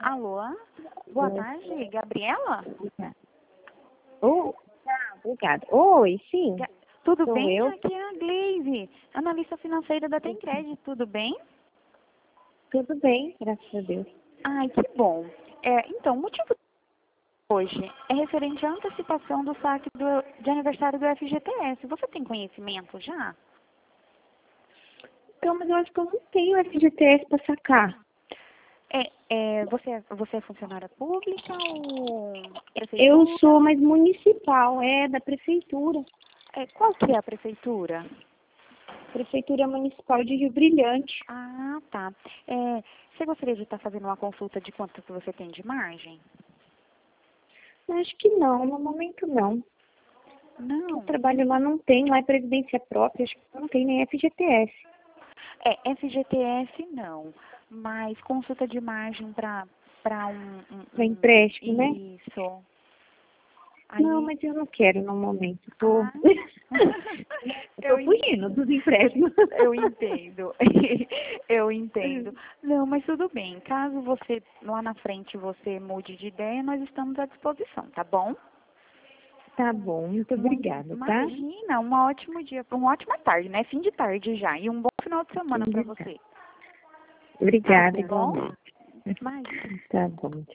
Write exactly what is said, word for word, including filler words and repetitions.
Alô? Boa Oi. tarde, Gabriela? Oh, tá, obrigada. Oi, sim, Ga- Tudo sou bem? eu. Aqui é a Gleise, analista financeira da Tencred. Tudo bem? Tudo bem, graças a Deus. Ai, que bom. É, então, o motivo hoje é referente à antecipação do saque do- de aniversário do F G T S. Você tem conhecimento já? Então, mas eu acho que eu não tenho F G T S para sacar. É, é, você, é- você é funcionária pública ou Eu prefeitura? sou mais municipal, é da prefeitura. É, qual que é a prefeitura? Prefeitura Municipal de Rio Brilhante. Ah, tá. É, você gostaria de estar fazendo uma consulta de quanto que você tem de margem? Acho que não, no momento não. Eu Não. trabalho lá, não tem, lá é previdência própria, acho que não tem nem F G T S. É, F G T S não, mas consulta de margem para para um, um, Para um- empréstimo, né? Isso. Não, Aí, mas eu não quero no momento. Tô, ah, eu eu, tô en- fugindo dos empréstimos. eu entendo. Eu entendo. Não, mas tudo bem. Caso você, lá na frente, você mude de ideia, nós estamos à disposição, tá bom? Tá bom, muito Muito, obrigada, tá? imagina, um ótimo dia, uma ótima tarde, né? Fim de tarde já. E um bom final de semana para você. Obrigada, Tá bom? igualmente. Imagina. Tá bom.